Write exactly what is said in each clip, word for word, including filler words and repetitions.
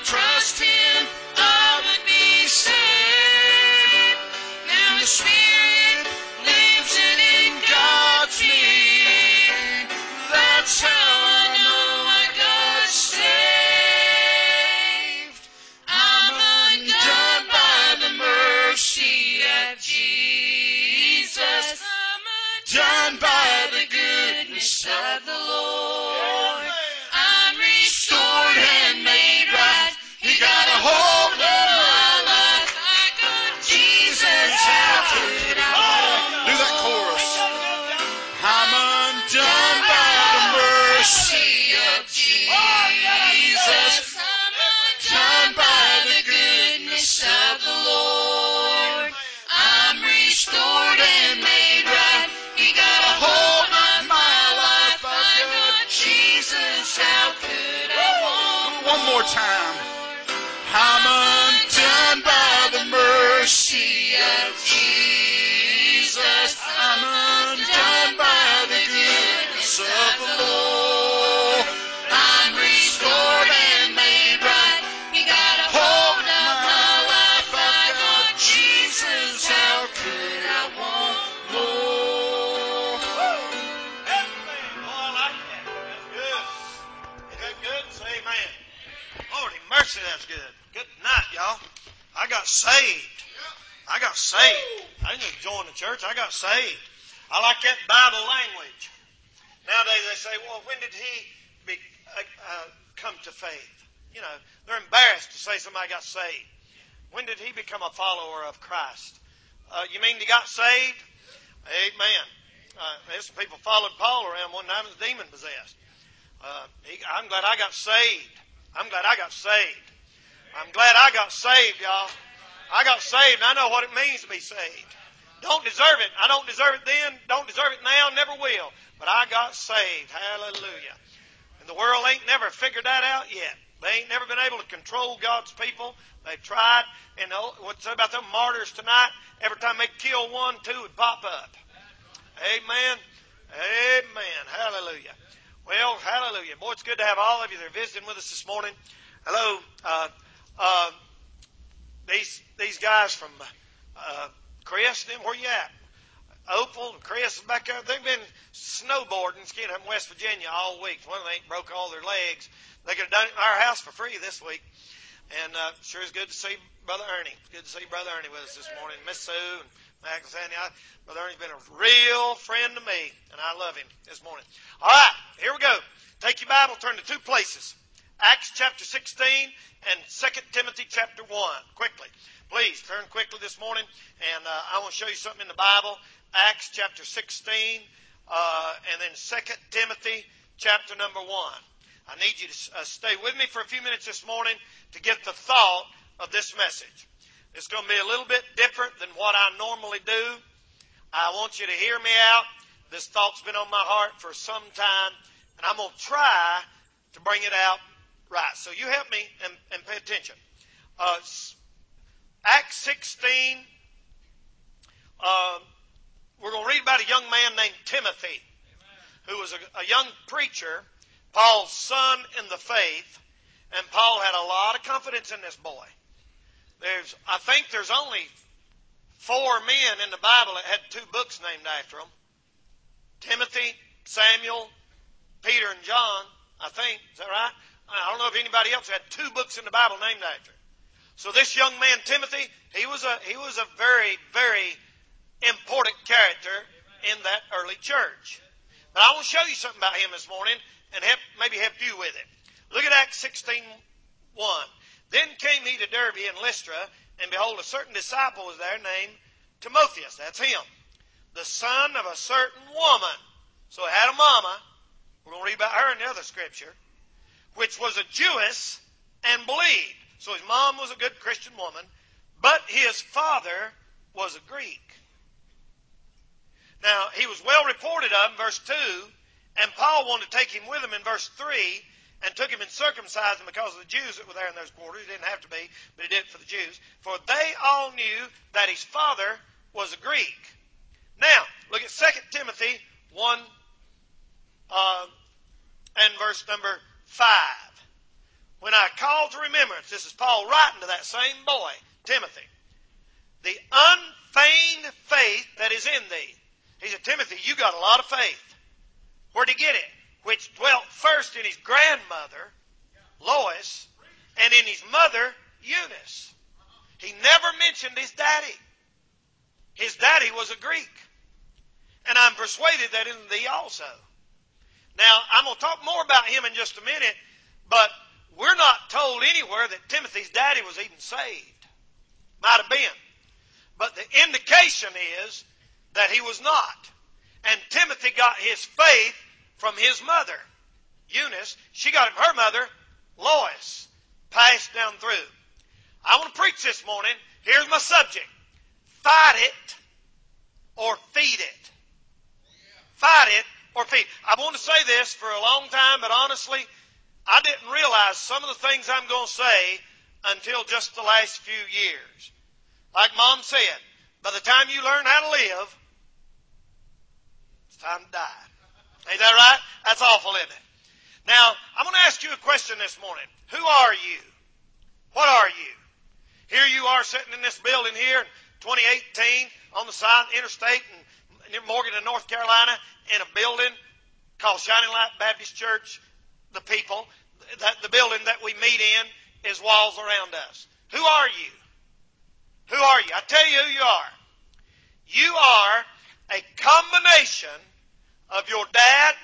trust Him, I would be saved. Now the Spirit lives in God's me. That's how I know I got saved. I'm undone by the mercy of Jesus. I'm undone by the goodness of the Lord. I'm restored and made right. He got a hold of my life. I got Jesus. How could I walk? Do that chorus. I'm undone by the mercy of Jesus. I'm undone by the goodness of the Lord. I'm restored and made right. He got a hold of my life. I got Jesus. How could I walk? One more time. I'm undone by the mercy of Jesus. I'm undone by the goodness of the Lord. I'm restored and made right. He got a hold of my life. I got Jesus. How could I want more? Amen. Oh, I like that. That's good. Is that good? Say amen. Lordy mercy, that's good. Good night, y'all. I got saved. I got saved. I didn't just join the church. I got saved. I like that Bible language. Nowadays they say, well, when did he be, uh, uh, come to faith? You know, they're embarrassed to say somebody got saved. When did he become a follower of Christ? Uh, you mean he got saved? Amen. Uh, there's some people followed Paul around one time as demon possessed. Uh, he, I'm glad I got saved. I'm glad I got saved. I'm glad I got saved, y'all. I got saved, and I know what it means to be saved. Don't deserve it. I don't deserve it then, don't deserve it now, never will. But I got saved. Hallelujah. And the world ain't never figured that out yet. They ain't never been able to control God's people. They've tried. And what's about them martyrs tonight? Every time they kill one, two would pop up. Amen. Amen. Hallelujah. Well, hallelujah. Boy, it's good to have all of you that are visiting with us this morning. Hello. Uh, uh, these these guys from uh, Chris, them, where you at? Opal and Chris is back there. They've been snowboarding, skiing up in West Virginia all week. One of them ain't broke all their legs. They could have done it in our house for free this week. And uh, sure is good to see Brother Ernie. Good to see Brother Ernie with us this morning. Miss Sue and Max and Sandy. I, Brother Ernie's been a real friend to me, and I love him this morning. All right, here we go. Take your Bible, turn to two places. Acts chapter sixteen and Second Timothy chapter one. Quickly. Please turn quickly this morning, and uh, I want to show you something in the Bible. Acts chapter sixteen uh, and then Second Timothy chapter number one. I need you to uh, stay with me for a few minutes this morning to get the thought of this message. It's going to be a little bit different than what I normally do. I want you to hear me out. This thought's been on my heart for some time, and I'm going to try to bring it out right. So you help me and, and pay attention. Uh, Acts sixteen, uh, we're going to read about a young man named Timothy, who was a, a young preacher, Paul's son in the faith, and Paul had a lot of confidence in this boy. There's, I think there's only four men in the Bible that had two books named after them. Timothy, Samuel, Peter, and John, I think. Is that right? I don't know if anybody else had two books in the Bible named after him. So this young man, Timothy, he was a, he was a very, very important character in that early church. But I want to show you something about him this morning and help, maybe help you with it. Look at Acts sixteen one. Then came he to Derbe and Lystra, and behold, a certain disciple was there named Timotheus. That's him. The son of a certain woman. So he had a mama. We're going to read about her in the other scripture. Which was a Jewess and believed. So his mom was a good Christian woman, but his father was a Greek. Now, he was well reported of in verse two, and Paul wanted to take him with him in verse three, and took him and circumcised him because of the Jews that were there in those quarters. He didn't have to be, but he did it for the Jews. For they all knew that his father was a Greek. Now, look at Second Timothy one uh, and verse number five. When I call to remembrance this is Paul writing to that same boy, Timothy. The unfeigned faith that is in thee. He said, Timothy, you got a lot of faith. Where'd he get it? Which dwelt first in his grandmother, Lois, and in his mother, Eunice. He never mentioned his daddy. His daddy was a Greek. And I'm persuaded that in thee also. Now, I'm going to talk more about him in just a minute, but we're not told anywhere that Timothy's daddy was even saved. Might have been. But the indication is that he was not. And Timothy got his faith from his mother, Eunice. She got it from her mother, Lois, passed down through. I want to preach this morning. Here's my subject. Fight it or feed it. Fight it or feed it. I want to say this for a long time, but honestly, I didn't realize some of the things I'm going to say until just the last few years. Like Mom said, by the time you learn how to live, it's time to die. Ain't that right? That's awful, isn't it? Now, I'm going to ask you a question this morning. Who are you? What are you? Here you are sitting in this building here in twenty eighteen on the side of the interstate in, near Morganton, North Carolina, in a building called Shining Light Baptist Church. The people, that the building that we meet in is walls around us. Who are you? Who are you? I tell you who you are. You are a combination of your dad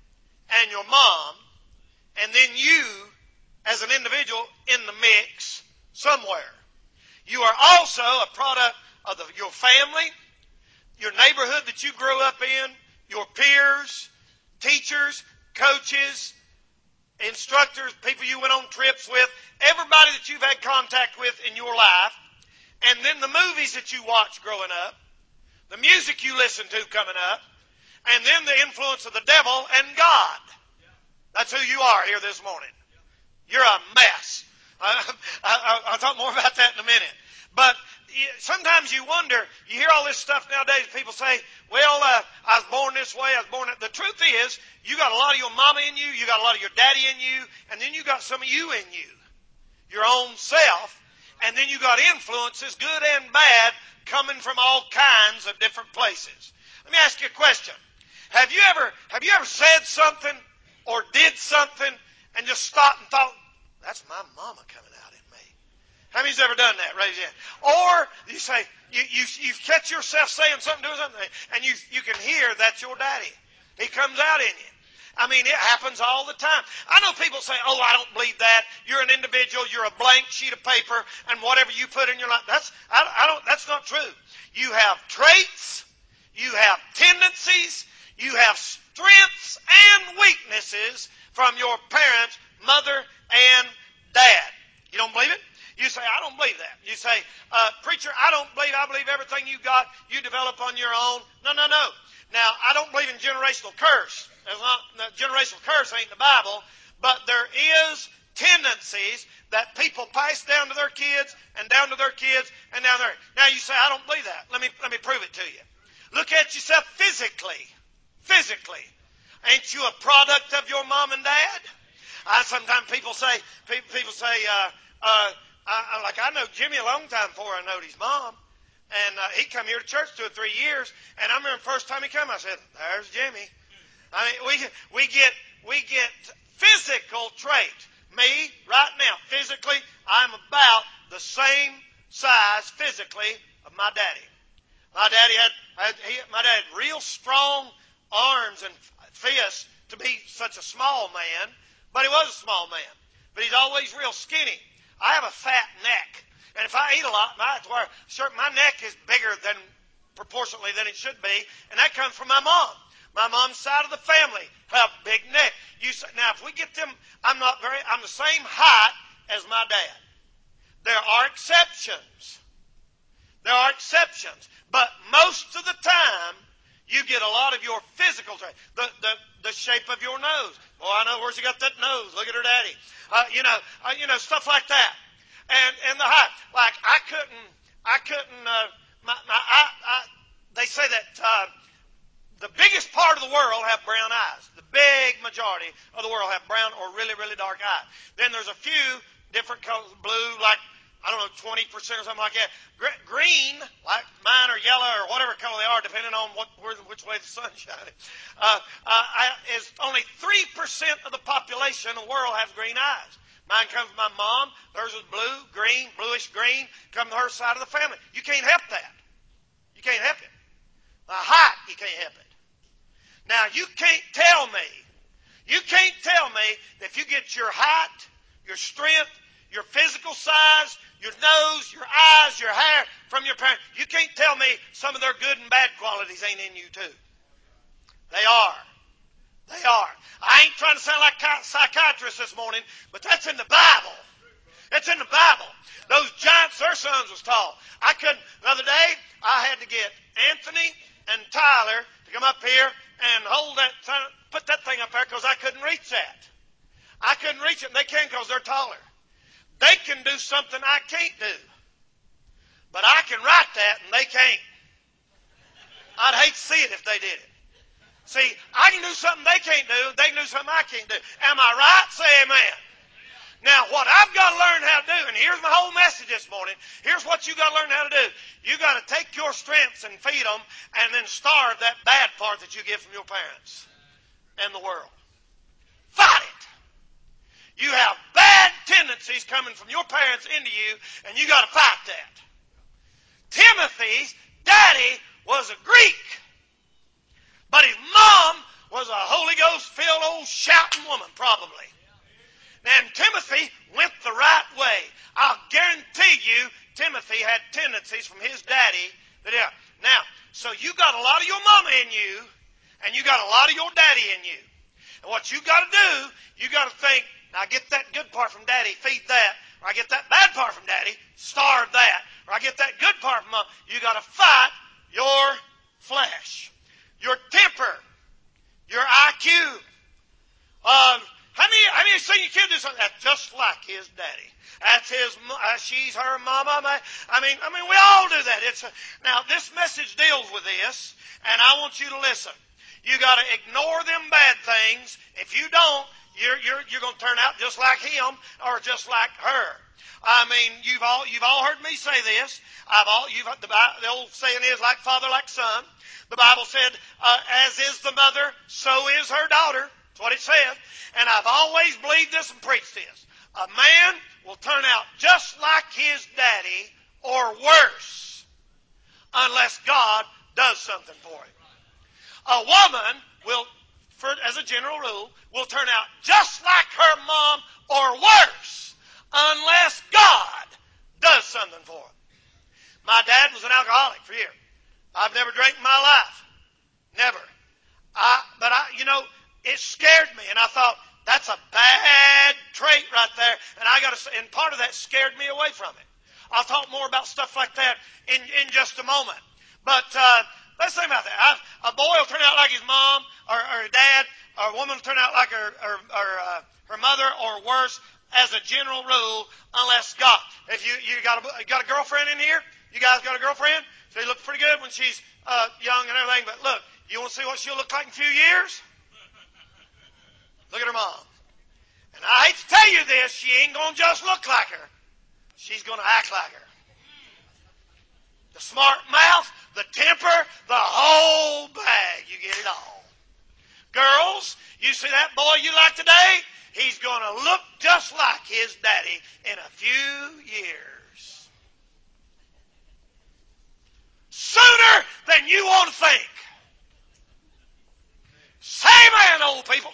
and your mom, and then you as an individual in the mix somewhere. You are also a product of the, your family, your neighborhood that you grew up in, your peers, teachers, coaches, instructors, people you went on trips with, everybody that you've had contact with in your life, and then the movies that you watched growing up, the music you listened to coming up, and then the influence of the devil and God. That's who you are here this morning. You're a mess. I, I, I'll talk more about that in a minute. But sometimes you wonder, you hear all this stuff nowadays, people say, well, uh, I was born this way, I was born that. The truth is, you got a lot of your mama in you, you got a lot of your daddy in you, and then you got some of you in you, your own self, and then you got influences, good and bad, coming from all kinds of different places. Let me ask you a question. Have you ever, have you ever said something or did something and just stopped and thought, that's my mama coming out in me? How many's ever done that? Raise your hand. Or you say, you, you, you catch yourself saying something, doing something, and you, you can hear that's your daddy. He comes out in you. I mean, it happens all the time. I know people say, oh, I don't believe that. You're an individual. You're a blank sheet of paper, and whatever you put in your life, that's, I, I don't, that's not true. You have traits. You have tendencies. You have strengths and weaknesses from your parents, mother and dad. You don't believe it? You say, I don't believe that. You say, uh, preacher, I don't believe, I believe everything you got, you develop on your own. No, no, no. Now, I don't believe in generational curse. There's not, no, generational curse ain't in the Bible, but there is tendencies that people pass down to their kids and down to their kids and down there. Now you say, I don't believe that. Let me, let me prove it to you. Look at yourself physically. Physically. Ain't you a product of your mom and dad? I sometimes people say, people say, uh, uh, I, like I know Jimmy a long time before I knowed his mom. And uh, he come here to church two or three years. And I remember the first time he came, I said, there's Jimmy. I mean, we, we get, we get physical traits. Me, right now, physically, I'm about the same size physically of my daddy. My daddy had, had he, my dad had real strong arms and fists to be such a small man, but he was a small man. But he's always real skinny. I have a fat neck, and if I eat a lot, my, my neck is bigger than proportionately than it should be, and that comes from my mom. My mom's side of the family have big neck. You say, now, if we get them, I'm not very. I'm the same height as my dad. There are exceptions. There are exceptions, but most of the time, you get a lot of your physical traits. The, the, the shape of your nose. Boy, I know where she got that nose. Look at her daddy. Uh, you know, uh, you know, stuff like that. And and the height. Like I couldn't, I couldn't. Uh, my, my, I, I, they say that uh, the biggest part of the world have brown eyes. The big majority of the world have brown or really, really dark eyes. Then there's a few different colors, blue, like, I don't know, twenty percent or something like that. Green, like mine, or yellow, or whatever color they are, depending on what, where, which way the sun's shining, uh, uh, is only three percent of the population in the world has green eyes. Mine comes from my mom. Hers is blue, green, bluish green, come to her side of the family. You can't help that. You can't help it. My height, you can't help it. Now, you can't tell me, you can't tell me that if you get your height, your strength, your physical size, your nose, your eyes, your hair from your parents, you can't tell me some of their good and bad qualities ain't in you too. They are. They are. I ain't trying to sound like a psychiatrist this morning, but that's in the Bible. It's in the Bible. Those giants, their sons was tall. I couldn't, the other day, I had to get Anthony and Tyler to come up here and hold that, put that thing up there because I couldn't reach that. I couldn't reach it, and they can because they're taller. They can do something I can't do. But I can write that, and they can't. I'd hate to see it if they did it. See, I can do something they can't do. They can do something I can't do. Am I right? Say amen. Now, what I've got to learn how to do, and here's my whole message this morning, here's what you got to learn how to do. You got to take your strengths and feed them, and then starve that bad part that you get from your parents and the world. Fight it. You have bad tendencies coming from your parents into you, and you got to fight that. Timothy's daddy was a Greek, but his mom was a Holy Ghost-filled old shouting woman, probably. And Timothy went the right way. I'll guarantee you Timothy had tendencies from his daddy. That, yeah. Now, so you got a lot of your mama in you, and you got a lot of your daddy in you. And what you got to do, you got to think, now I get that good part from daddy, feed that. Or I get that bad part from daddy, starve that. Or I get that good part from mom. You got to fight your flesh, your temper, your I Q. Um, How many, how many seen your kid do something that's just like his daddy? That's his, uh, she's her mama. I mean, I mean, we all do that. It's a, now, this message deals with this, and I want you to listen. You got to ignore them bad things. If you don't, you're you're you're going to turn out just like him or just like her. I mean, you've all you've all heard me say this. I've all you've the, the old saying is like father, like son. The Bible said, uh, "As is the mother, so is her daughter." That's what it said. And I've always believed this and preached this. A man will turn out just like his daddy or worse unless God does something for him. A woman will, for, as a general rule, will turn out just like her mom or worse unless God does something for her. My dad was an alcoholic for years. I've never drank in my life. Never. I, but I, you know, it scared me, and I thought, that's a bad trait right there, and I got to. And part of that scared me away from it. I'll talk more about stuff like that in, in just a moment. But uh, let's think about that. I've, a boy will turn out like his mom or, or dad, or a woman will turn out like her her, her, uh, her mother, or worse, as a general rule, unless God. If you you got a you got a girlfriend in here, you guys got a girlfriend. She looks pretty good when she's uh, young and everything. But look, you want to see what she'll look like in a few years? Look at her mom. And I hate to tell you this, she ain't going to just look like her. She's going to act like her. The smart mouth, the temper, the whole bag. You get it all. Girls, you see that boy you like today? He's going to look just like his daddy in a few years. Sooner than you want to think. Say amen, old people.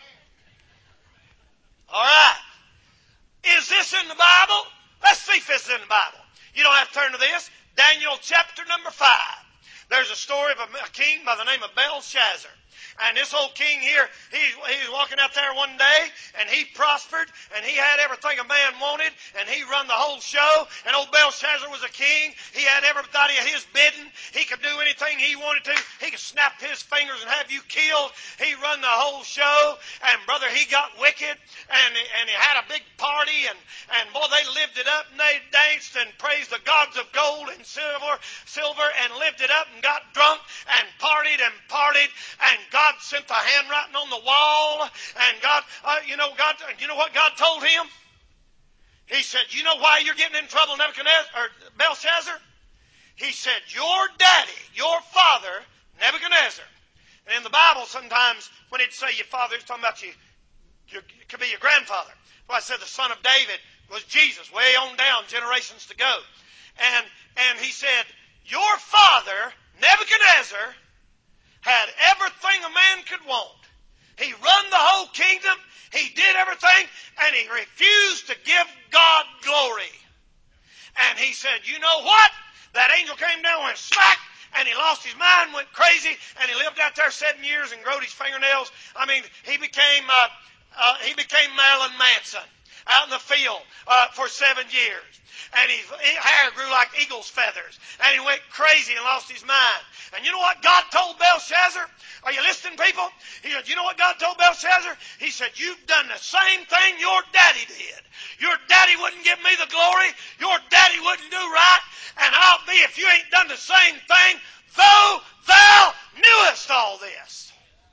All right. Is this in the Bible? Let's see if it's in the Bible. You don't have to turn to this. Daniel chapter number five. There's a story of a king by the name of Belshazzar. And this old king here, he, he was walking out there one day, and he prospered, and he had everything a man wanted, and he run the whole show. And old Belshazzar was a king. He had everybody at his bidding. He could do anything he wanted to. He could snap his fingers and have you killed. He run the whole show. And brother, he got wicked, and, and he had a big party, and, and boy, they lived it up, and they danced and praised the gods of gold and silver, silver, and lived it up, and got drunk, and partied and partied, and God God sent the handwriting on the wall, and God, uh, you know, God, you know what God told him? He said, you know why you're getting in trouble, Nebuchadnezzar, or Belshazzar? He said, your daddy, your father, Nebuchadnezzar. And in the Bible, sometimes when it'd say your father, it's talking about you, your, it could be your grandfather. Well, I said the son of David was Jesus, way on down, generations to go. And, and he said, your father, Nebuchadnezzar, had everything a man could want. He run the whole kingdom. He did everything, and he refused to give God glory. And he said, you know what? That angel came down, went smack, and he lost his mind, went crazy, and he lived out there seven years and growed his fingernails. I mean, he became uh, uh, he became Marilyn Manson out in the field uh, for seven years. And his hair grew like eagle's feathers. And he went crazy and lost his mind. And you know what God told Belshazzar? Are you listening, people? He said, you know what God told Belshazzar? He said, you've done the same thing your daddy did. Your daddy wouldn't give me the glory. Your daddy wouldn't do right. And I'll be if you ain't done the same thing, though thou knewest all this.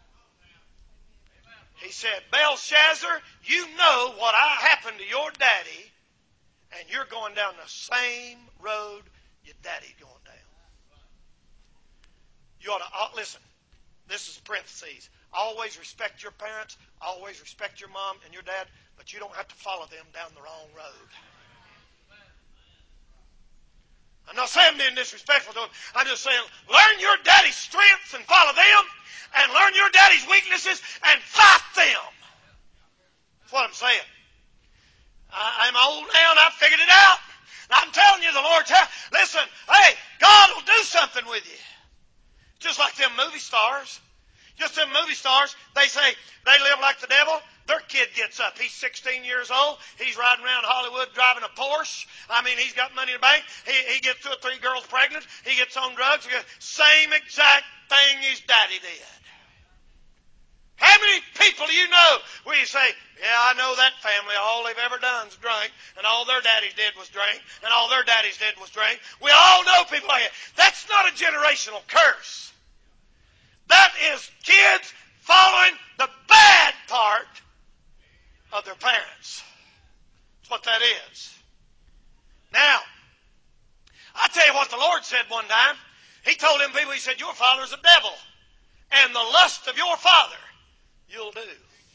He said, Belshazzar, you know what I happened to your daddy, and you're going down the same road your daddy's going down. You ought to, uh, listen, this is parentheses. Always respect your parents, always respect your mom and your dad, but you don't have to follow them down the wrong road. I'm not saying I'm being disrespectful to them. I'm just saying, learn your daddy's strengths and follow them, and learn your daddy's weaknesses and fight them. That's what I'm saying. I'm old now and I've figured it out. And I'm telling you, the Lord's help. Listen, hey, God will do something with you. Just like them movie stars. Just them movie stars, they say they live like the devil. Their kid gets up. He's sixteen years old. He's riding around Hollywood driving a Porsche. I mean, he's got money in the bank. He, he gets two or three girls pregnant. He gets on drugs. Same exact thing his daddy did. How many people do you know where you say, yeah, I know that family. All they've ever done is drink, and all their daddies did was drink, and all their daddies did was drink. We all know people like that. That's not a generational curse. That is kids following the bad part of their parents. That's what that is. Now, I tell you what the Lord said one time. He told them people, he said, your father's a devil, and the lust of your father you'll do.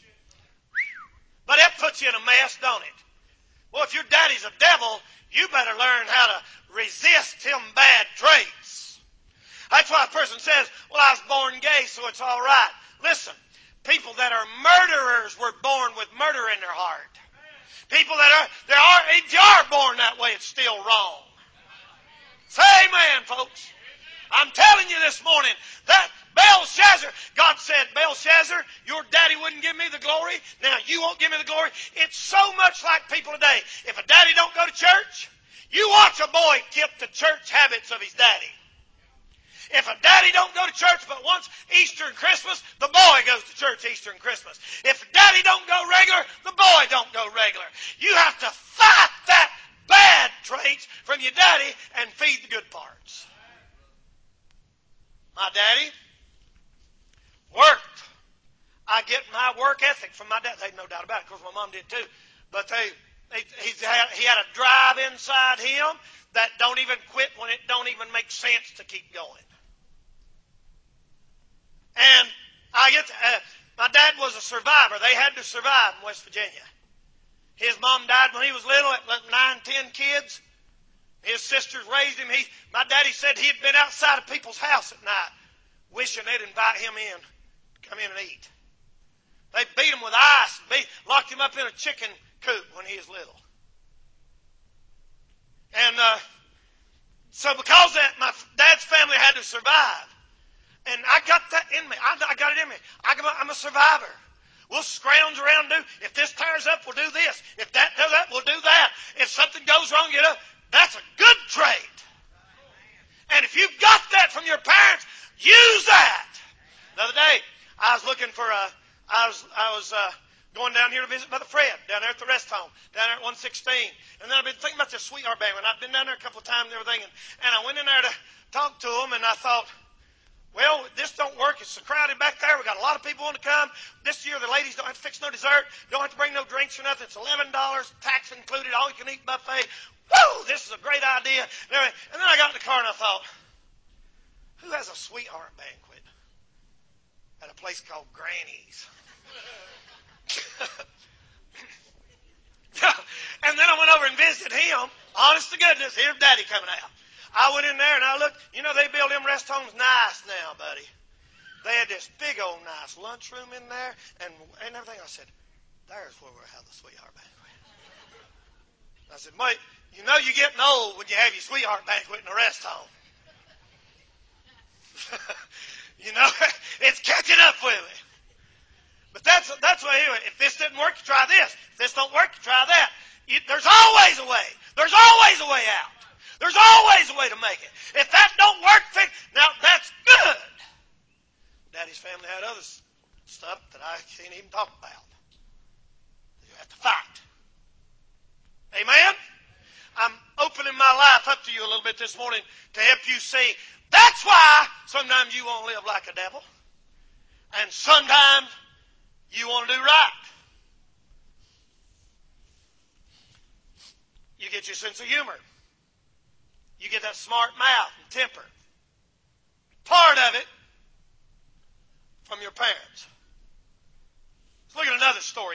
But that puts you in a mess, don't it? Well, if your daddy's a devil, you better learn how to resist him bad traits. That's why a person says, well, I was born gay, so it's all right. Listen, people that are murderers were born with murder in their heart. People that are, there are, if you are born that way, it's still wrong. Say amen, folks. I'm telling you this morning that Belshazzar, God said, Belshazzar, your daddy wouldn't give me the glory. Now you won't give me the glory. It's so much like people today. If a daddy don't go to church, you watch a boy get the church habits of his daddy. If a daddy don't go to church but once Easter and Christmas, the boy goes to church Easter and Christmas. If daddy don't go regular, the boy don't go regular. You have to fight that bad traits from your daddy and feed the good parts. My daddy worked. I get my work ethic from my dad. There's no doubt about it, because my mom did too. But they, they he's had, he had a drive inside him that don't even quit when it don't even make sense to keep going. And I get to, uh, my dad was a survivor. They had to survive in West Virginia. His mom died when he was little, at nine, ten kids. His sisters raised him. He, my daddy said he had been outside of people's house at night, wishing they'd invite him in, come in and eat. They beat him with ice, beat, locked him up in a chicken coop when he was little. And uh, so because of that, my dad's family had to survive. And I got that in me. I, I got it in me. I, I'm a survivor. We'll scrounge around and do, if this tears up, we'll do this. If that does that, we'll do that. If something goes wrong, get up. That's a good trait. And if you've got that from your parents, use that. The other day, I was looking for a, I was, I was uh, going down here to visit Brother Fred, down there at the rest home, down there at one sixteen. And then I've been thinking about this Sweetheart Band, and I've been down there a couple of times and everything, and, and I went in there to talk to him, and I thought, Well, this don't work. It's so crowded back there. We got a lot of people want to come. This year, the ladies don't have to fix no dessert. Don't have to bring no drinks or nothing. It's eleven dollars, tax included, all you can eat buffet. Woo! This is a great idea. And then I got in the car and I thought, who has a sweetheart banquet at a place called Granny's? And then I went over and visited him. Honest to goodness, here's Daddy coming out. I went in there and I looked. You know, they build them rest homes nice now, buddy. They had this big old nice lunchroom in there and, and everything. I said, there's where we'll have the sweetheart banquet. I said, mate, you know you're getting old when you have your sweetheart banquet in a rest home. You know, it's catching up with me. But that's that's what anyway. If this didn't work, you try this. If this don't work, you try that. You, there's always a way. There's always a way out. There's always a way to make it. If that don't work, fix. Now that's good. Daddy's family had other stuff that I can't even talk about. You have to fight. Amen? I'm opening my life up to you a little bit this morning to help you see. That's why sometimes you won't live like a devil. And sometimes you want to do right. You get your sense of humor. You get that smart mouth and temper. Part of it from your parents. Let's look at another story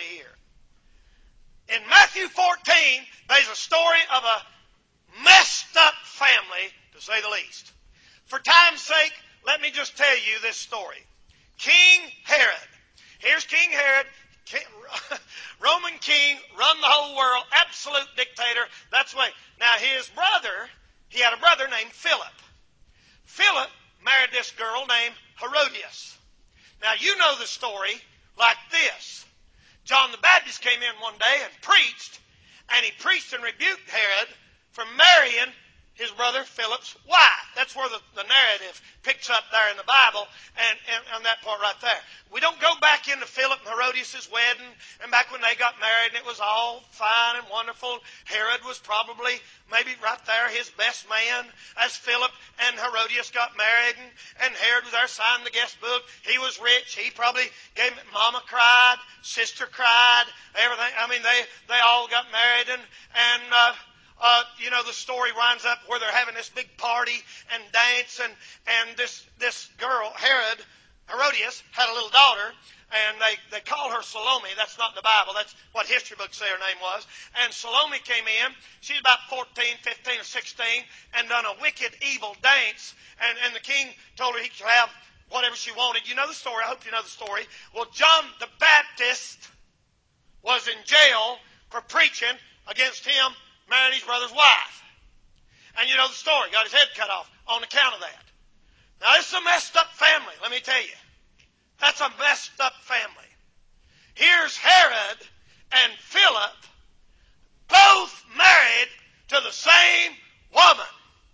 here. In Matthew fourteen, there's a story of a messed up family, to say the least. For time's sake, let me just tell you this story. King Herod. Here's King Herod, king, Roman king, run the whole world, absolute dictator. That's the way. Now his brother, he had a brother named Philip. Philip married this girl named Herodias. Now you know the story like this. John the Baptist came in one day and preached, and he preached and rebuked Herod for marrying his brother Philip's wife. That's where the, the narrative picks up there in the Bible, and, and, and that part right there. We don't go back into Philip and Herodias' wedding, and back when they got married, and it was all fine and wonderful. Herod was probably, maybe right there, his best man as Philip and Herodias got married, and, and Herod was there signing the guest book. He was rich. He probably gave, Mama cried, sister cried, everything. I mean, they, they all got married, and, and, uh, Uh, you know, the story winds up where they're having this big party and dance, and, and this, this girl, Herod, Herodias, had a little daughter, and they, they called her Salome. That's not in the Bible. That's what history books say her name was. And Salome came in. She's about fourteen, fifteen, or sixteen, and done a wicked, evil dance, and, and the king told her he could have whatever she wanted. You know the story. I hope you know the story. Well, John the Baptist was in jail for preaching against him married his brother's wife. And you know the story. Got his head cut off on account of that. Now, this is a messed up family, let me tell you. That's a messed up family. Here's Herod and Philip, both married to the same woman.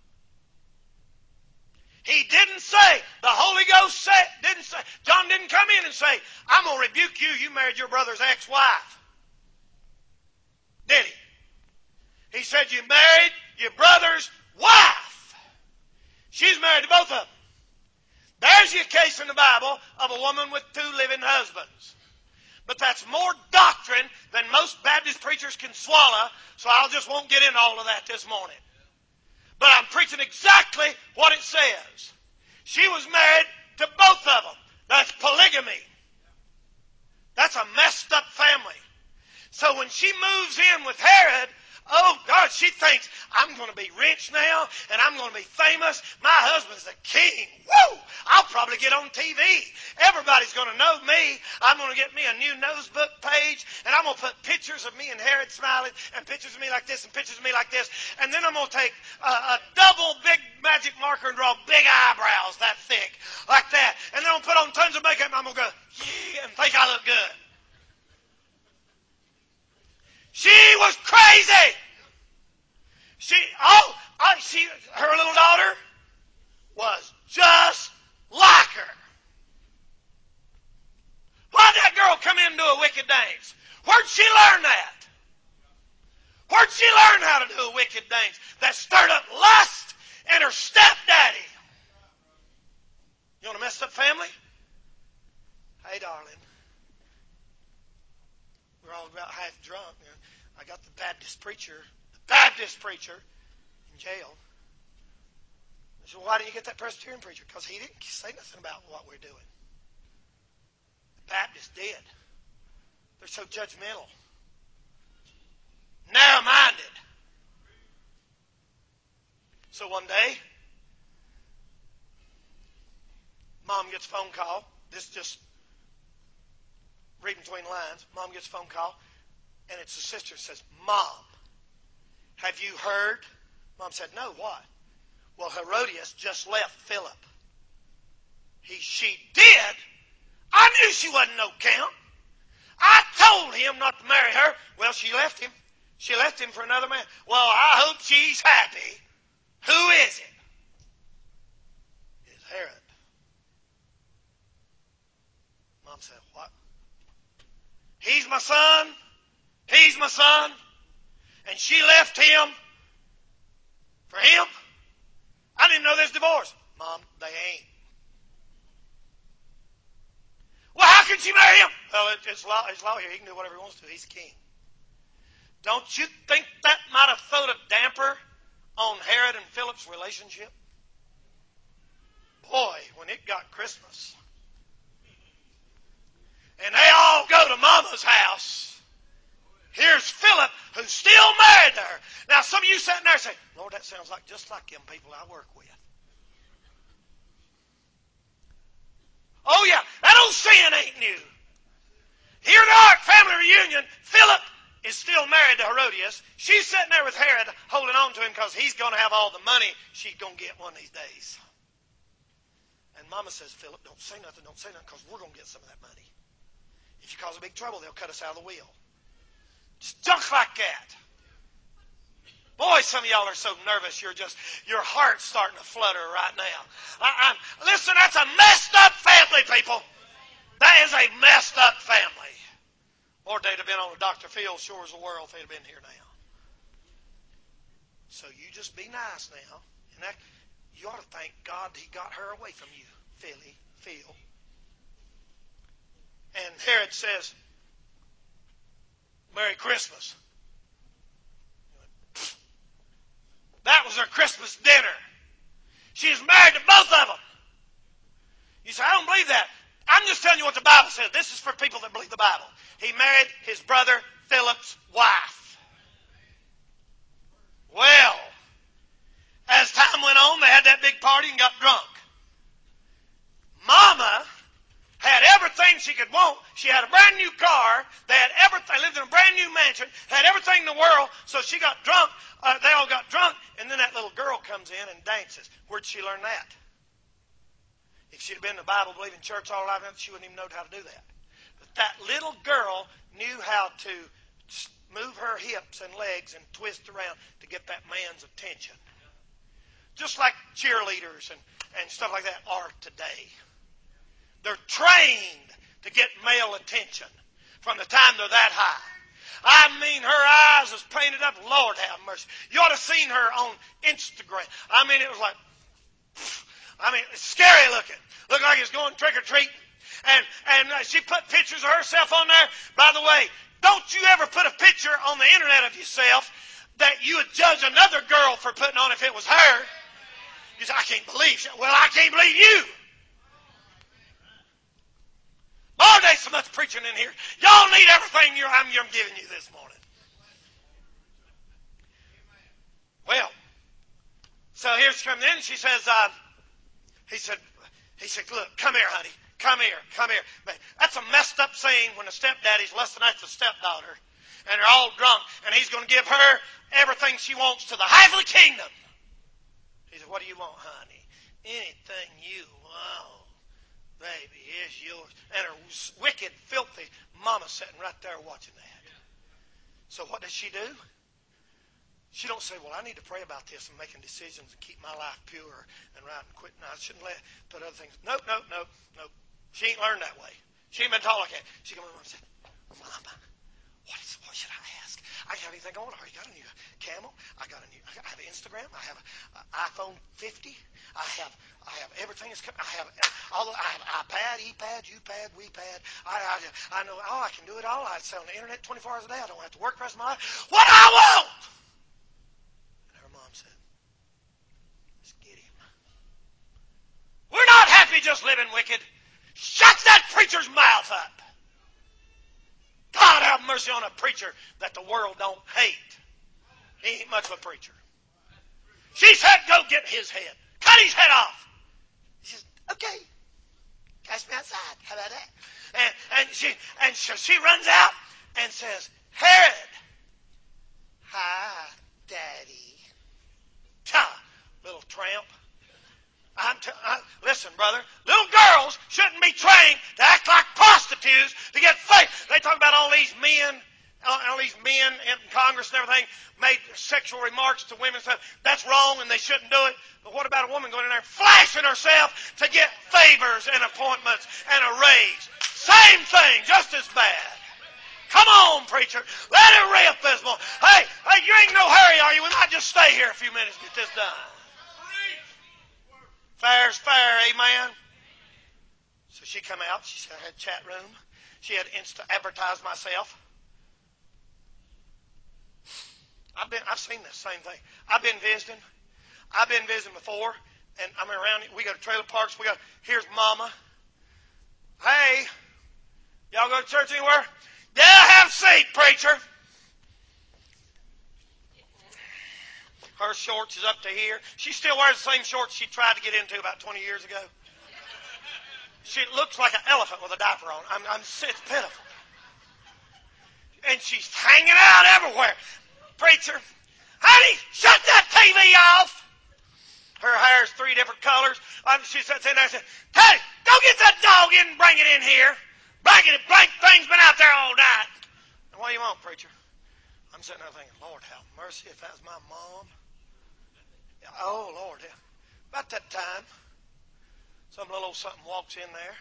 He didn't say, the Holy Ghost said, didn't say, John didn't come in and say, I'm going to rebuke you, you married your brother's ex-wife. Did he? He said, you married your brother's wife. She's married to both of them. There's your case in the Bible of a woman with two living husbands. But that's more doctrine than most Baptist preachers can swallow, so I just won't get into all of that this morning. But I'm preaching exactly what it says. She was married to both of them. That's polygamy. That's a messed up family. So when she moves in with Herod, oh, God, she thinks, I'm going to be rich now, and I'm going to be famous. My husband's the king. Woo! I'll probably get on T V. Everybody's going to know me. I'm going to get me a new nosebook page, and I'm going to put pictures of me and Herod smiling, and pictures of me like this, and pictures of me like this. And then I'm going to take a, a double big magic marker and draw big eyebrows that thick, like that. And then I'm going to put on tons of makeup, and I'm going to go, yeah, and think I look good. She was crazy. She, oh, oh, she, her little daughter was just like her. Why'd that girl come into a wicked dance? Where'd she learn that? Where'd she learn how to do a wicked dance that stirred up lust in her stepdaddy? You want messed up family? Hey, darling. We're all about half drunk. I got the Baptist preacher, the Baptist preacher in jail. I said, well, why didn't you get that Presbyterian preacher? Because he didn't say nothing about what we're doing. The Baptists did. They're so judgmental. Narrow-minded. So one day, Mom gets a phone call. This is just reading between the lines. Mom gets a phone call, and it's a sister that says, Mom, have you heard? Mom said, no, what? Well, Herodias just left Philip. He, she did? I knew she wasn't no count. I told him not to marry her. Well, she left him. She left him for another man. Well, I hope she's happy. Who is it? It's Herod. Mom said, what? He's my son. He's my son. And she left him for him? I didn't know there's divorce. Mom, they ain't. Well, how can she marry him? Well, it's law, it's law here. He can do whatever he wants to. He's king. Don't you think that might have thrown a damper on Herod and Philip's relationship? Boy, when it got Christmas, and they all go to Mama's house, here's Philip, who's still married to her. Now, some of you sitting there say, Lord, that sounds like just like them people I work with. Oh, yeah, that old sin ain't new. Here they are at family reunion. Philip is still married to Herodias. She's sitting there with Herod holding on to him because he's going to have all the money she's going to get one of these days. And Mama says, Philip, don't say nothing, don't say nothing, because we're going to get some of that money. If you cause a big trouble, they'll cut us out of the wheel. Just junk like that. Boy, some of y'all are so nervous, you're just, your heart's starting to flutter right now. I, I, listen, that's a messed up family, people. That is a messed up family. Lord, they'd have been on a Doctor Phil's Shores of the World if they'd have been here now. So you just be nice now. And that, you ought to thank God he got her away from you, Philly, Phil. And Herod says, Merry Christmas. That was her Christmas dinner. She is married to both of them. You say, I don't believe that. I'm just telling you what the Bible says. This is for people that believe the Bible. He married his brother Philip's wife. Well, as time went on, they had that big party and got drunk. Mama had everything she could want. She had a brand new car. They had everything. Lived in a brand new mansion. Had everything in the world. So she got drunk. Uh, they all got drunk. And then that little girl comes in and dances. Where'd she learn that? If she'd have been in the Bible believing church all her life, she wouldn't even know how to do that. But that little girl knew how to move her hips and legs and twist around to get that man's attention. Just like cheerleaders and, and stuff like that are today. They're trained to get male attention from the time they're that high. I mean, her eyes was painted up. Lord have mercy. You ought to have seen her on Instagram. I mean, it was like, I mean, it's scary looking. Looked like he was going trick-or-treating. And, and uh, she put pictures of herself on there. By the way, don't you ever put a picture on the internet of yourself that you would judge another girl for putting on if it was her. You say, I can't believe she. Well, I can't believe you. Lord, there's so much preaching in here. Y'all need everything you're, I'm, I'm giving you this morning. Well, so here she comes in and she says, uh, he said, he said, look, come here, honey. Come here, come here. That's a messed up scene when the stepdaddy's lusting after the stepdaughter. And they're all drunk. And he's going to give her everything she wants to the half of the kingdom. He said, what do you want, honey? Anything you want. Baby, it's yours. And her wicked, filthy mama sitting right there watching that. So what does she do? She don't say, well, I need to pray about this and making decisions and keep my life pure and right and quit. No, I shouldn't let put other things. Nope, nope, nope, nope. She ain't learned that way. She ain't been taught like that. She come over and said, Mama, what, is, what should I ask? I have anything I want. I already got a new Camel. I got a new. I have Instagram. I have an iPhone fifty. I have I have everything. That's, I have all. I have iPad, E-pad, U-pad, We-pad. I, I, I know. Oh, I can do it all. I sell on the internet twenty-four hours a day. I don't have to work the rest of my life. What I want. And her mom said, let's get him. We're not happy just living wicked. Shut that preacher's mouth up. God have mercy on a preacher that the world don't hate. He ain't much of a preacher. She said, go get his head. Cut his head off. He says, okay. Catch me outside. How about that? And, and, she, and so she runs out and says, Herod. Hi, Daddy. Ha, little tramp. I'm t- I, listen, brother, little girls shouldn't be trained to act like prostitutes to get faith. They talk about all these men, all these men in Congress and everything made sexual remarks to women and stuff. That's wrong and they shouldn't do it. But what about a woman going in there flashing herself to get favors and appointments and a raise? Same thing, just as bad. Come on, preacher. Let it rip this morning. Hey, hey, you ain't in no hurry, are you? We might just stay here a few minutes and get this done. Fair's fair, amen. So she come out. She said, I had a chat room. She had insta advertised myself. I've been, I've seen this same thing. I've been visiting. I've been visiting before, and I'm around. We go to trailer parks. We go. Here's Mama. Hey, y'all go to church anywhere? Yeah, have a seat, preacher. Her shorts is up to here. She still wears the same shorts she tried to get into about twenty years ago. She looks like an elephant with a diaper on. I'm, I'm, it's pitiful. And she's hanging out everywhere. Preacher, honey, shut that T V off. Her hair's three different colors. Um, she sits in there and says, hey, go get that dog in and bring it in here. Bring it, blank thing's been out there all night. And what do you want, preacher? I'm sitting there thinking, Lord, have mercy if that was my mom. Oh, Lord. About that time, some little old something walks in there.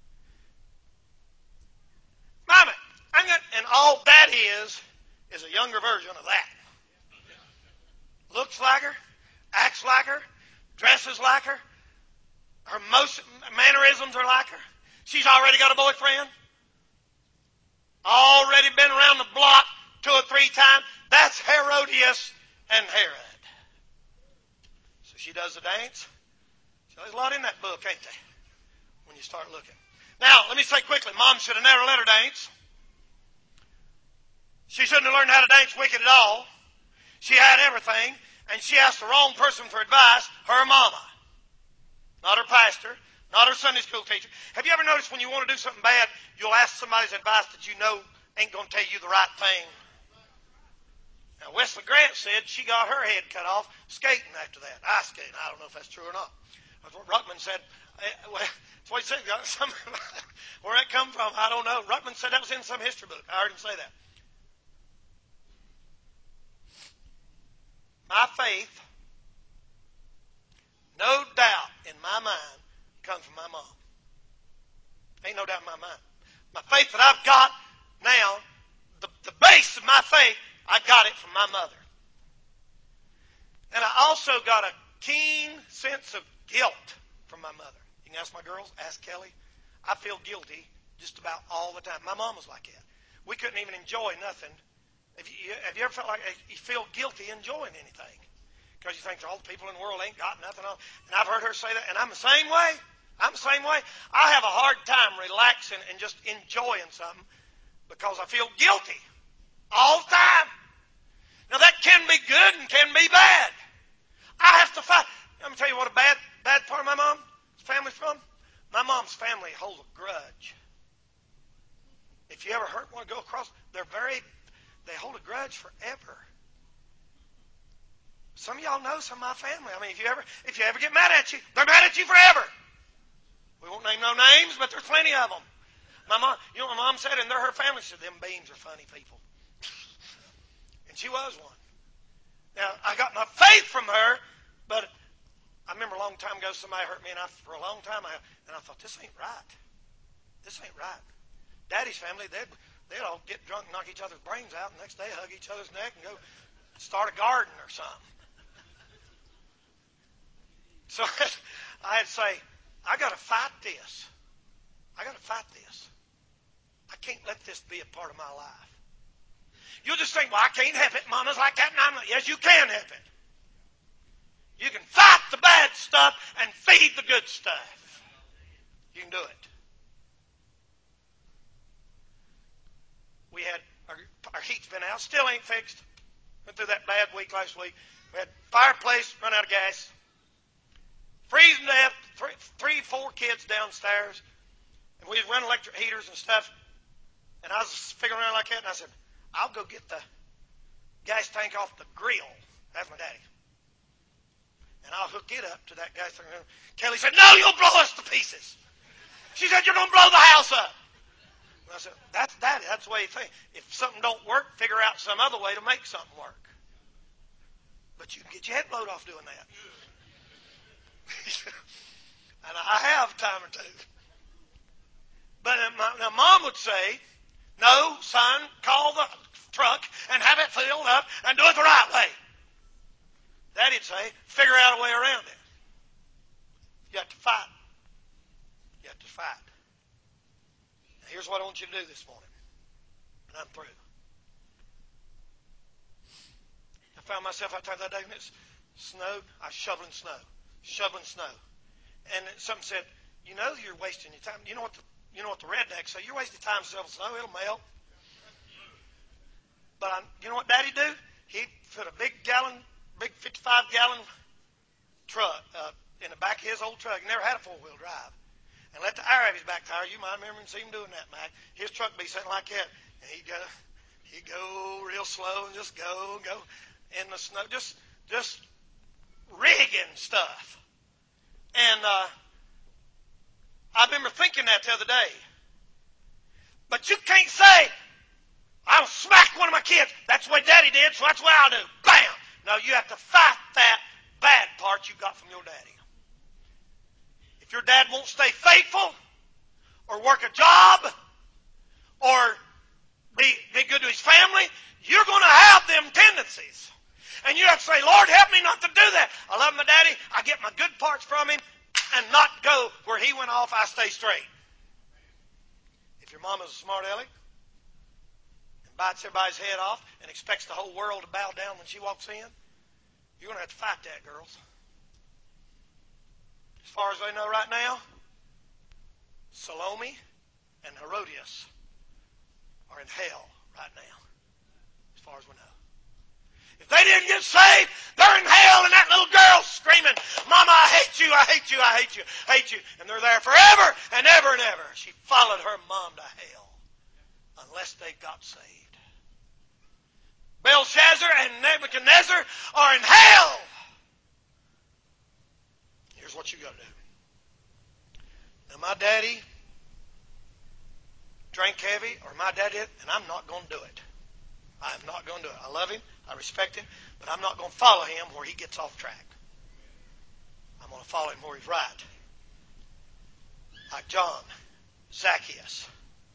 Mama, I'm gonna, and all that is, is a younger version of that. Looks like her, acts like her, dresses like her, her most mannerisms are like her. She's already got a boyfriend. Already been around the block two or three times. That's Herodias and Herod. So she does the dance. So there's a lot in that book, ain't there? When you start looking. Now, let me say quickly, Mom should have never let her dance. She shouldn't have learned how to dance wicked at all. She had everything, and she asked the wrong person for advice, her mama. Not her pastor, not her Sunday school teacher. Have you ever noticed when you want to do something bad, you'll ask somebody's advice that you know ain't going to tell you the right thing? Now, Wesley Grant said she got her head cut off skating after that. Ice skating. I don't know if that's true or not. That's what Ruckman said. That's what he said. Some, where that come from, I don't know. Ruckman said that was in some history book. I heard him say that. My faith, no doubt in my mind, comes from my mom. Ain't no doubt in my mind. My faith that I've got now, the, the base of my faith, I got it from my mother. And I also got a keen sense of guilt from my mother. You can ask my girls, ask Kelly. I feel guilty just about all the time. My mom was like that. We couldn't even enjoy nothing. Have you, have you ever felt like you feel guilty enjoying anything? Because you think all the people in the world ain't got nothing on. And I've heard her say that, and I'm the same way. I'm the same way. I have a hard time relaxing and just enjoying something because I feel guilty all the time. Now that can be good and can be bad. I have to fight. Let me tell you what a bad, bad part of my mom's family's from. My mom's family holds a grudge. If you ever hurt one, go across, they're very, they hold a grudge forever. Some of y'all know some of my family. I mean, if you ever, if you ever get mad at you, they're mad at you forever. We won't name no names, but there's plenty of them. My mom, you know what my mom said, and they're her family. She said, them Beans are funny people. And she was one. Now, I got my faith from her, but I remember a long time ago somebody hurt me, and I, for a long time, I, and I thought, this ain't right. This ain't right. Daddy's family, they'd, they'd all get drunk and knock each other's brains out, and the next day hug each other's neck and go start a garden or something. So I had to say, I got to fight this. I got to fight this. I can't let this be a part of my life. You'll just think, well, I can't help it. Mama's like that, and I'm like, yes, you can help it. You can fight the bad stuff and feed the good stuff. You can do it. We had, our, our heat's been out, still ain't fixed. Went through that bad week last week. We had fireplace, run out of gas. Freezing to death, three, three, four kids downstairs. And we had run electric heaters and stuff. And I was figuring around like that, and I said, I'll go get the gas tank off the grill. That's my daddy. And I'll hook it up to that gas tank. Kelly said, no, you'll blow us to pieces. She said, you're going to blow the house up. And I said, that's daddy. That's the way you think. If something don't work, figure out some other way to make something work. But you can get your head blowed off doing that. And I have time or two. But now Mom would say, no, son, call the truck and have it filled up and do it the right way. Daddy'd say, figure out a way around it. You have to fight. You have to fight. Now, here's what I want you to do this morning. And I'm through. I found myself outside that day when it snowed. I was shoveling snow. Shoveling snow. And something said, you know you're wasting your time. You know what the, you know what the rednecks say? You're wasting time shoveling snow. It'll melt. But I, you know what Daddy do? He'd put a big gallon, big fifty-five gallon truck uh, in the back of his old truck. He never had a four-wheel drive. And let the air have his back tire. You might remember and see him doing that, Mac. His truck would be sitting like that. And he'd go, he'd go real slow and just go, go in the snow. Just, just rigging stuff. And uh, I remember thinking that the other day. But you can't say, I'll smack one of my kids. That's the way Daddy did, so that's what I'll do. Bam! No, you have to fight that bad part you got from your daddy. If your dad won't stay faithful, or work a job, or be, be good to his family, you're going to have them tendencies. And you have to say, Lord, help me not to do that. I love my daddy. I get my good parts from him and not go where he went off. I stay straight. If your mama's a smart aleck and bites everybody's head off and expects the whole world to bow down when she walks in, you're going to have to fight that, girls. As far as they know right now, Salome and Herodias are in hell right now, as far as we know. If they didn't get saved, they're in hell, and that little girl's screaming, Mama, I hate you, I hate you, I hate you, I hate you. And they're there forever and ever and ever. She followed her mom to hell unless they got saved. Belshazzar and Nebuchadnezzar are in hell. Here's what you got to do. Now, my daddy drank heavy, or my dad did, and I'm not going to do it. I'm not going to do it. I love him. I respect him. But I'm not going to follow him where he gets off track. I'm going to follow him where he's right. Like John, Zacchaeus.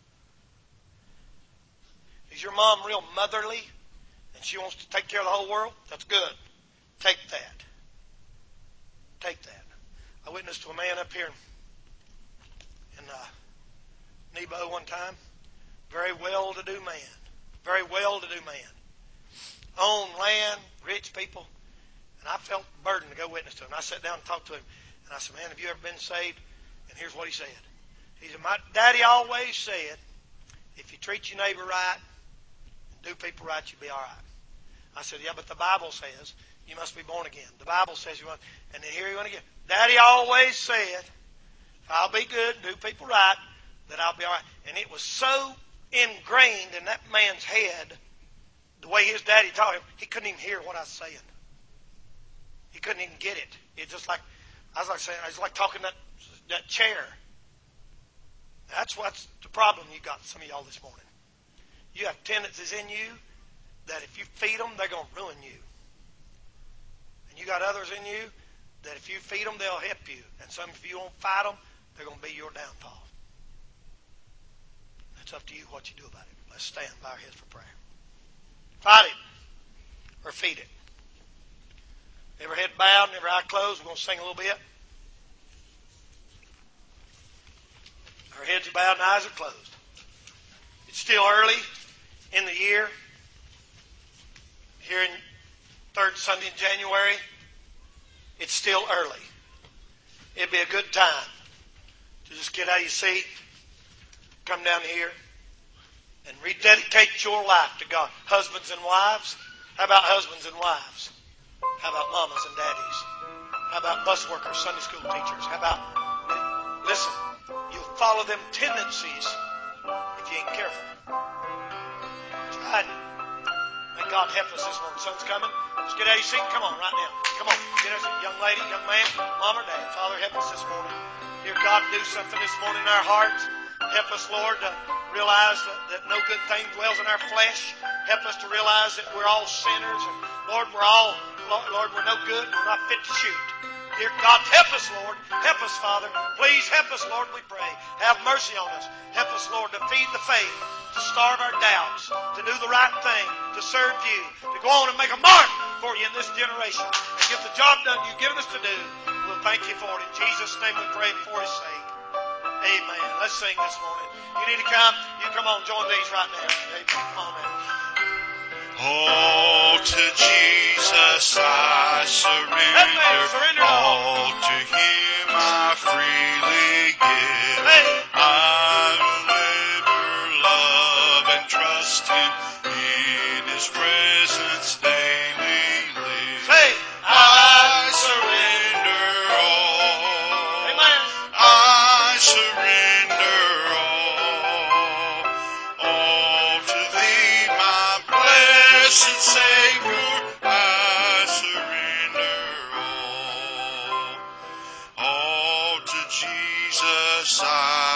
Is your mom real motherly and she wants to take care of the whole world? That's good. Take that. Take that. I witnessed to a man up here in uh, Nebo one time. Very well-to-do man. Very well-to-do man. Own land, rich people. And I felt the burden to go witness to him. I sat down and talked to him. And I said, man, have you ever been saved? And here's what he said. He said, my daddy always said, if you treat your neighbor right and do people right, you'll be all right. I said, yeah, but the Bible says you must be born again. The Bible says you must. And then here you want to get. Daddy always said, if I'll be good and do people right, that I'll be all right. And it was so ingrained in that man's head, the way his daddy taught him, he couldn't even hear what I was saying. He couldn't even get it. It's just like, I was like saying, I was like talking that, that chair. That's what's the problem you got, some of y'all this morning. You have tendencies in you that if you feed them, they're going to ruin you. And you got others in you that if you feed them, they'll help you. And some, if you don't fight them, they're going to be your downfall. It's up to you what you do about it. Let's stand, bow our heads for prayer. Fight it or feed it. Every head bowed and every eye closed. We're going to sing a little bit. Our heads are bowed and eyes are closed. It's still early in the year. Here in third Sunday in January, it's still early. It'd be a good time to just get out of your seat, come down here, and rededicate your life to God. Husbands and wives. How about husbands and wives? How about mamas and daddies? How about bus workers, Sunday school teachers? How about, listen, you'll follow them tendencies if you ain't careful. That's right. May God help us this morning. Sun's coming. Just get out of your seat. Come on, right now. Come on. Get out of your seat. Young lady, young man, mom or dad. Father, help us this morning. Dear God, do something this morning in our hearts. Help us, Lord, to realize that, that no good thing dwells in our flesh. Help us to realize that we're all sinners. And Lord, we're all, Lord, we're no good. We're not fit to shoot. Dear God, help us, Lord. Help us, Father. Please help us, Lord, we pray. Have mercy on us. Help us, Lord, to feed the faith, to starve our doubts, to do the right thing, to serve you, to go on and make a mark for you in this generation, and get the job done you've given us to do. We'll thank you for it. In Jesus' name we pray for his sake. Amen. Let's sing this morning. You need to come. You come on. Join these right now. Amen. Come on now. Oh, to Jesus I surrender. surrender all to him I freely give. Hey. I will ever love and trust him, in his presence daily live. Say, I surrender all. Amen. I surrender all. All to thee, my blessed Savior, I surrender all. All to Jesus I